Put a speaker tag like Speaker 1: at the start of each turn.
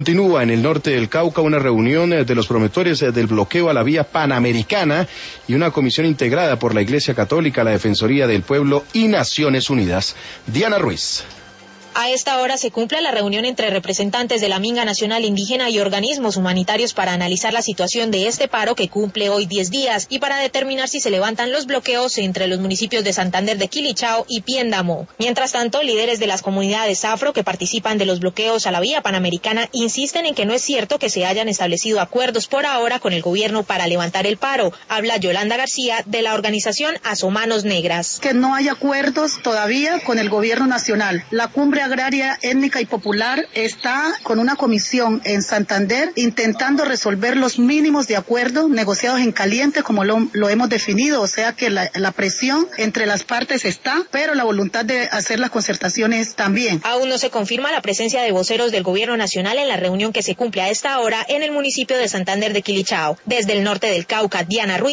Speaker 1: Continúa en el norte del Cauca una reunión de los promotores del bloqueo a la vía panamericana y una comisión integrada por la Iglesia Católica, la Defensoría del Pueblo y Naciones Unidas. Diana Ruiz.
Speaker 2: A esta hora se cumple la reunión entre representantes de la Minga Nacional Indígena y organismos humanitarios para analizar la situación de este paro que cumple hoy 10 días y para determinar si se levantan los bloqueos entre los municipios de Santander de Quilichao y Piéndamo. Mientras tanto, líderes de las comunidades afro que participan de los bloqueos a la vía panamericana insisten en que no es cierto que se hayan establecido acuerdos por ahora con el gobierno para levantar el paro. Habla Yolanda García de la organización Asomanos Negras.
Speaker 3: Que no hay acuerdos todavía con el gobierno nacional. La cumbre agraria, étnica y popular está con una comisión en Santander intentando resolver los mínimos de acuerdo negociados en caliente como lo hemos definido, o sea que la presión entre las partes está, pero la voluntad de hacer las concertaciones también.
Speaker 2: Aún no se confirma la presencia de voceros del gobierno nacional en la reunión que se cumple a esta hora en el municipio de Santander de Quilichao. Desde el norte del Cauca, Diana Ruiz.